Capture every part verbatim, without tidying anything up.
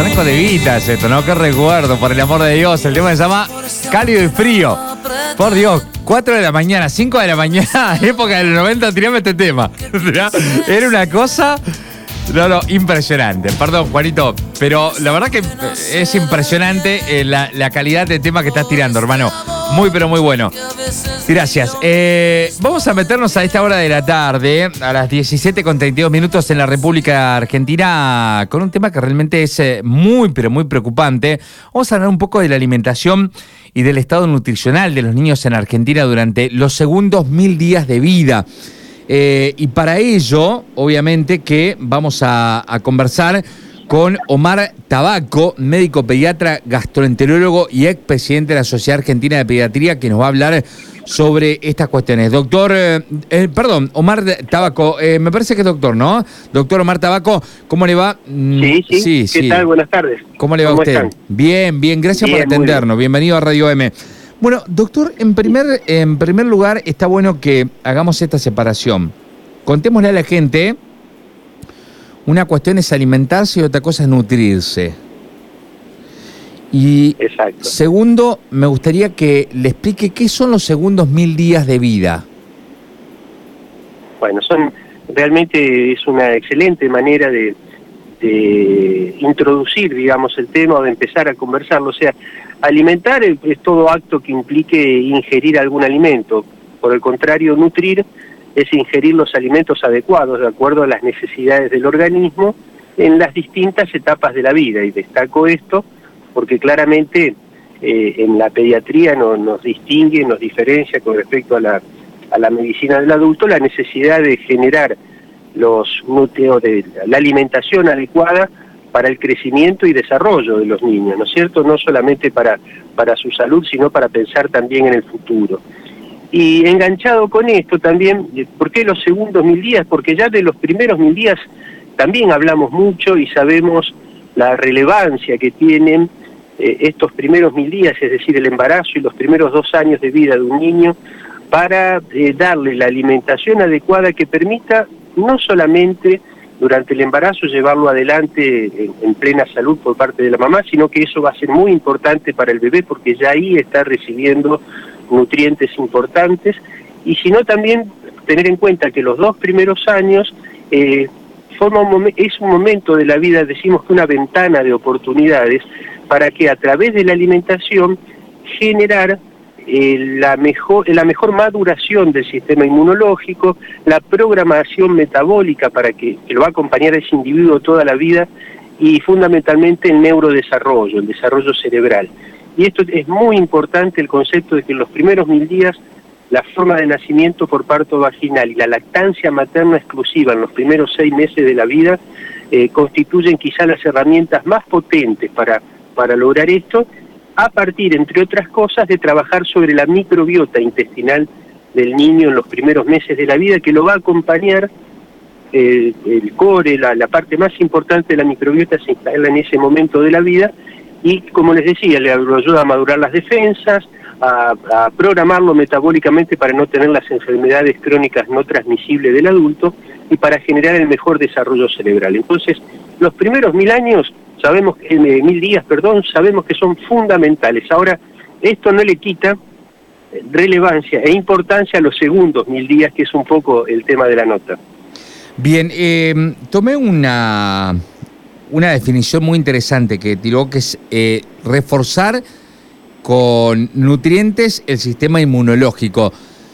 Franco De Vita es esto, ¿no? Qué recuerdo, por el amor de Dios. El tema se llama Cálido y Frío. Por Dios, cuatro de la mañana, cinco de la mañana, época del noventa, tirame este tema. Era una cosa... No, no, impresionante. Perdón, Juanito, pero la verdad que es impresionante eh, la, la calidad de tema que estás tirando, hermano. Muy, pero muy bueno. Gracias. Eh, vamos a meternos a esta hora de la tarde, a las diecisiete con treinta y dos minutos en la República Argentina, con un tema que realmente es eh, muy, pero muy preocupante. Vamos a hablar un poco de la alimentación y del estado nutricional de los niños en Argentina durante los segundos mil días de vida. Eh, y para ello, obviamente que vamos a, a conversar con Omar Tabaco, médico pediatra, gastroenterólogo y expresidente de la Sociedad Argentina de Pediatría, que nos va a hablar sobre estas cuestiones. Doctor, eh, eh, perdón, Omar Tabaco, eh, me parece que es doctor, ¿no? Doctor Omar Tabaco, ¿cómo le va? Sí, sí, sí, ¿qué sí. tal? Buenas tardes. ¿Cómo le va a usted? Están? Bien, bien, gracias bien, por atendernos. Bien. Bienvenido a Radio M. Bueno, doctor, en primer, en primer lugar, está bueno que hagamos esta separación. Contémosle a la gente, una cuestión es alimentarse y otra cosa es nutrirse. Y Exacto. Segundo, me gustaría que le explique qué son los segundos mil días de vida. Bueno, son realmente es una excelente manera de, de introducir, digamos, el tema o de empezar a conversarlo. O sea, alimentar es, es todo acto que implique ingerir algún alimento. Por el contrario, nutrir es ingerir los alimentos adecuados de acuerdo a las necesidades del organismo en las distintas etapas de la vida. Y destaco esto porque claramente eh, en la pediatría no, nos distingue, nos diferencia con respecto a la, a la medicina del adulto la necesidad de generar los núcleos de la alimentación adecuada para el crecimiento y desarrollo de los niños, ¿no es cierto? No solamente para, para su salud, sino para pensar también en el futuro. Y enganchado con esto también, ¿por qué los segundos mil días? Porque ya de los primeros mil días también hablamos mucho y sabemos la relevancia que tienen eh, estos primeros mil días, es decir, el embarazo y los primeros dos años de vida de un niño, para eh, darle la alimentación adecuada que permita no solamente durante el embarazo llevarlo adelante en, en plena salud por parte de la mamá, sino que eso va a ser muy importante para el bebé porque ya ahí está recibiendo nutrientes importantes, y sino también tener en cuenta que los dos primeros años eh, forma un es un momento de la vida, decimos que una ventana de oportunidades para que a través de la alimentación generar eh, la mejor la mejor maduración del sistema inmunológico, la programación metabólica para que, que lo va a acompañar a ese individuo toda la vida, y fundamentalmente el neurodesarrollo, el desarrollo cerebral. Y esto es muy importante, el concepto de que en los primeros mil días la forma de nacimiento por parto vaginal y la lactancia materna exclusiva en los primeros seis meses de la vida eh, constituyen quizá las herramientas más potentes para, para lograr esto, a partir, entre otras cosas, de trabajar sobre la microbiota intestinal del niño en los primeros meses de la vida, que lo va a acompañar eh, el core, la, la parte más importante de la microbiota se instala en ese momento de la vida. Y, como les decía, le ayuda a madurar las defensas, a, a programarlo metabólicamente para no tener las enfermedades crónicas no transmisibles del adulto y para generar el mejor desarrollo cerebral. Entonces, los primeros mil años, sabemos que, eh, mil días, perdón, sabemos que son fundamentales. Ahora, esto no le quita relevancia e importancia a los segundos mil días, que es un poco el tema de la nota. Bien, eh, tomé una... una definición muy interesante que tiró, que es eh, reforzar con nutrientes el sistema inmunológico.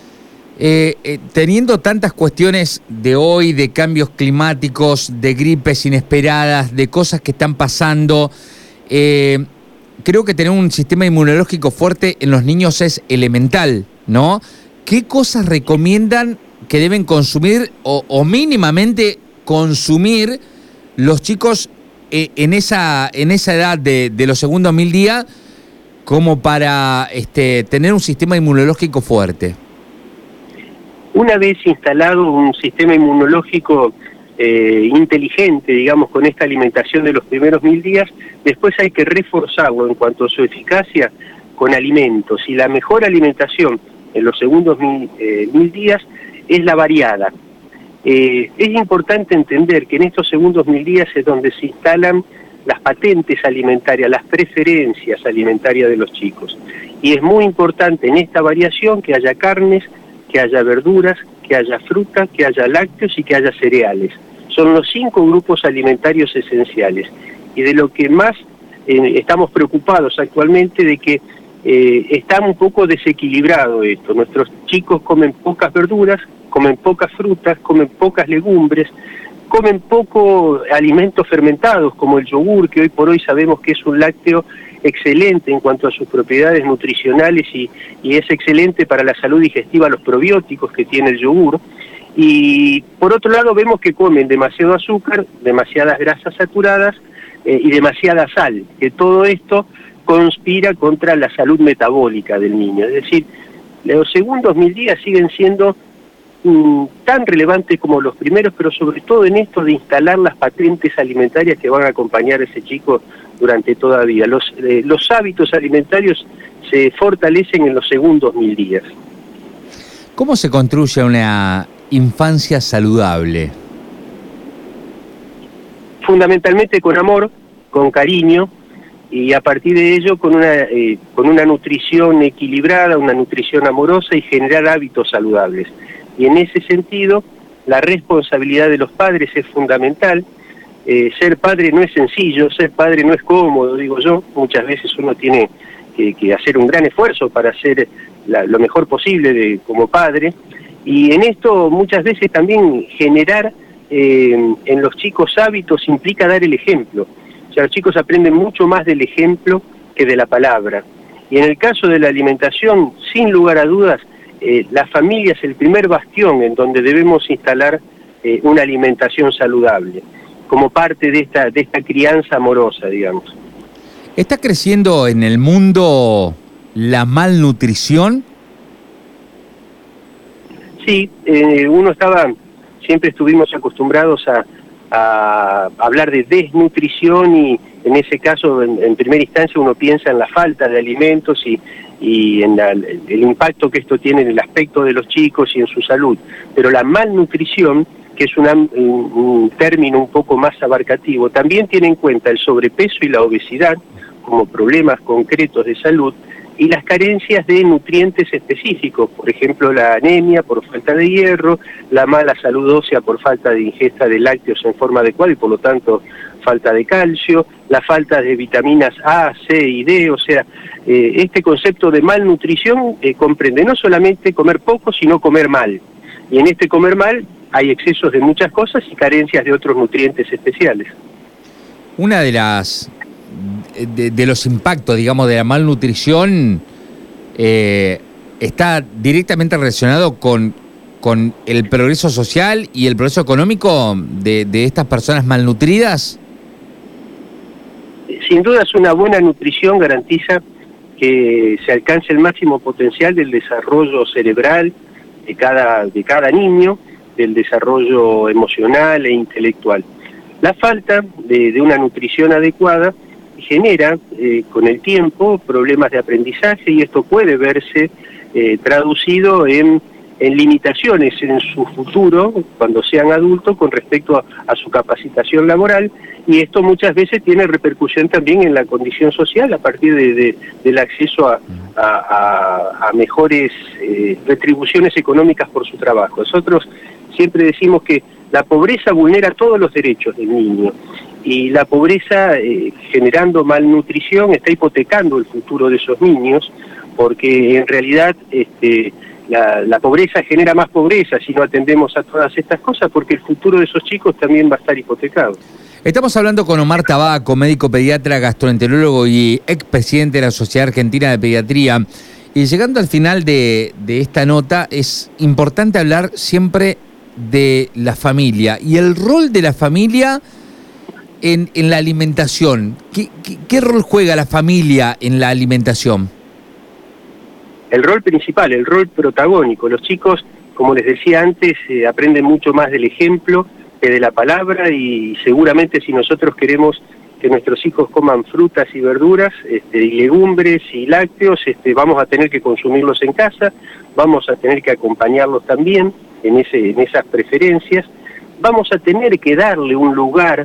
Eh, eh, teniendo tantas cuestiones de hoy, de cambios climáticos, de gripes inesperadas, de cosas que están pasando, eh, creo que tener un sistema inmunológico fuerte en los niños es elemental, ¿no? ¿Qué cosas recomiendan que deben consumir o, o mínimamente consumir los chicos en esa en esa edad de, de los segundos mil días como para este, tener un sistema inmunológico fuerte? Una vez instalado un sistema inmunológico eh, inteligente, digamos, con esta alimentación de los primeros mil días, después hay que reforzarlo en cuanto a su eficacia con alimentos. Y la mejor alimentación en los segundos mil, eh, mil días es la variada. Eh, es importante entender que en estos segundos mil días es donde se instalan las patentes alimentarias, las preferencias alimentarias de los chicos. Y es muy importante en esta variación que haya carnes, que haya verduras, que haya fruta, que haya lácteos y que haya cereales. Son los cinco grupos alimentarios esenciales. Y de lo que más eh, estamos preocupados actualmente de que eh, está un poco desequilibrado esto. Nuestros chicos comen pocas verduras, comen pocas frutas, comen pocas legumbres, comen poco alimentos fermentados como el yogur, que hoy por hoy sabemos que es un lácteo excelente en cuanto a sus propiedades nutricionales y, y es excelente para la salud digestiva los probióticos que tiene el yogur. Y por otro lado vemos que comen demasiado azúcar, demasiadas grasas saturadas eh, y demasiada sal, que todo esto conspira contra la salud metabólica del niño. Es decir, los segundos mil días siguen siendo mm, tan relevantes como los primeros, pero sobre todo en esto de instalar las patentes alimentarias que van a acompañar a ese chico durante toda la vida. Los, eh, los hábitos alimentarios se fortalecen en los segundos mil días. ¿Cómo se construye una infancia saludable? Fundamentalmente con amor, con cariño, y a partir de ello con una, eh, con una nutrición equilibrada, una nutrición amorosa y generar hábitos saludables. Y en ese sentido, la responsabilidad de los padres es fundamental. Eh, ser padre no es sencillo, ser padre no es cómodo, digo yo. Muchas veces uno tiene que, que hacer un gran esfuerzo para hacer la, lo mejor posible de, como padre. Y en esto muchas veces también generar eh, en los chicos hábitos implica dar el ejemplo. O sea, los chicos aprenden mucho más del ejemplo que de la palabra. Y en el caso de la alimentación, sin lugar a dudas, eh, la familia es el primer bastión en donde debemos instalar eh, una alimentación saludable, como parte de esta, de esta crianza amorosa, digamos. ¿Está creciendo en el mundo la malnutrición? Sí, eh, uno estaba, siempre estuvimos acostumbrados a, a hablar de desnutrición y en ese caso, en, en primera instancia, uno piensa en la falta de alimentos y, y en la, el impacto que esto tiene en el aspecto de los chicos y en su salud. Pero la malnutrición, que es una, un, un término un poco más abarcativo, también tiene en cuenta el sobrepeso y la obesidad como problemas concretos de salud y las carencias de nutrientes específicos, por ejemplo la anemia por falta de hierro, la mala salud ósea por falta de ingesta de lácteos en forma adecuada y por lo tanto falta de calcio, la falta de vitaminas A, C y D, o sea, eh, este concepto de malnutrición eh, comprende no solamente comer poco, sino comer mal. Y en este comer mal hay excesos de muchas cosas y carencias de otros nutrientes especiales. Una de las de, de los impactos, digamos, de la malnutrición eh, está directamente relacionado con, con el progreso social y el progreso económico de, de estas personas malnutridas. Sin duda, es una buena nutrición garantiza que se alcance el máximo potencial del desarrollo cerebral de cada, de cada niño, del desarrollo emocional e intelectual. La falta de, de una nutrición adecuada genera eh, con el tiempo problemas de aprendizaje y esto puede verse eh, traducido en, en limitaciones en su futuro cuando sean adultos con respecto a, a su capacitación laboral y esto muchas veces tiene repercusión también en la condición social a partir de, de, del acceso a, a, a, a mejores eh, retribuciones económicas por su trabajo. Nosotros siempre decimos que la pobreza vulnera todos los derechos del niño y la pobreza eh, generando malnutrición está hipotecando el futuro de esos niños porque en realidad este, la, la pobreza genera más pobreza si no atendemos a todas estas cosas porque el futuro de esos chicos también va a estar hipotecado. Estamos hablando con Omar Tabaco, médico pediatra, gastroenterólogo y expresidente de la Sociedad Argentina de Pediatría. Y llegando al final de, de esta nota, es importante hablar siempre de la familia y el rol de la familia en, en la alimentación. ¿Qué, qué, ¿Qué rol juega la familia en la alimentación? El rol principal, el rol protagónico. Los chicos, como les decía antes, eh, aprenden mucho más del ejemplo que de la palabra y seguramente si nosotros queremos que nuestros hijos coman frutas y verduras, este, y legumbres y lácteos, este, vamos a tener que consumirlos en casa, vamos a tener que acompañarlos también en, ese, en esas preferencias, vamos a tener que darle un lugar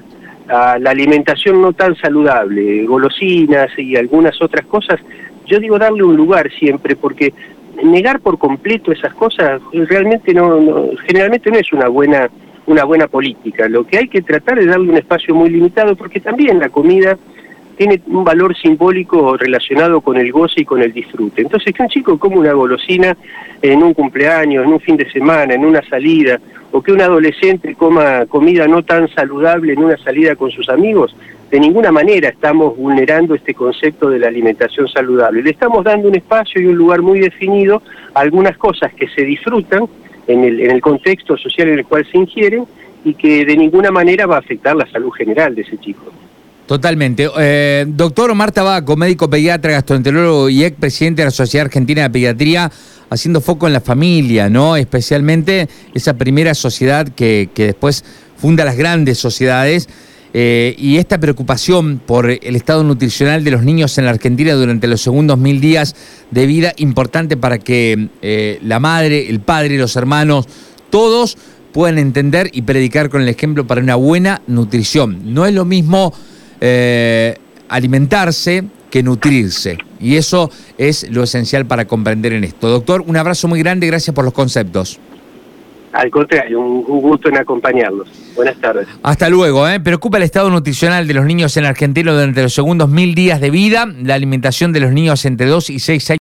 a la alimentación no tan saludable, golosinas y algunas otras cosas, yo digo darle un lugar siempre, porque negar por completo esas cosas realmente no, no generalmente no es una buena una buena política. Lo que hay que tratar es darle un espacio muy limitado, porque también la comida tiene un valor simbólico relacionado con el goce y con el disfrute. Entonces, que un chico come una golosina en un cumpleaños, en un fin de semana, en una salida, o que un adolescente coma comida no tan saludable en una salida con sus amigos, de ninguna manera estamos vulnerando este concepto de la alimentación saludable. Le estamos dando un espacio y un lugar muy definido a algunas cosas que se disfrutan en el, en el contexto social en el cual se ingieren y que de ninguna manera va a afectar la salud general de ese chico. Totalmente. Eh, doctor Omar Tabaco, médico pediatra, gastroenterólogo y ex presidente de la Sociedad Argentina de Pediatría, haciendo foco en la familia, ¿no? Especialmente esa primera sociedad que, que después funda las grandes sociedades, eh, y esta preocupación por el estado nutricional de los niños en la Argentina durante los segundos mil días de vida, importante para que eh, la madre, el padre, los hermanos, todos puedan entender y predicar con el ejemplo para una buena nutrición. No es lo mismo Eh, alimentarse que nutrirse, y eso es lo esencial para comprender en esto. Doctor, un abrazo muy grande, gracias por los conceptos. Al contrario, un, un gusto en acompañarlos. Buenas tardes. Hasta luego. ¿eh? Preocupa el estado nutricional de los niños en Argentina durante los segundos mil días de vida, la alimentación de los niños entre dos y seis años.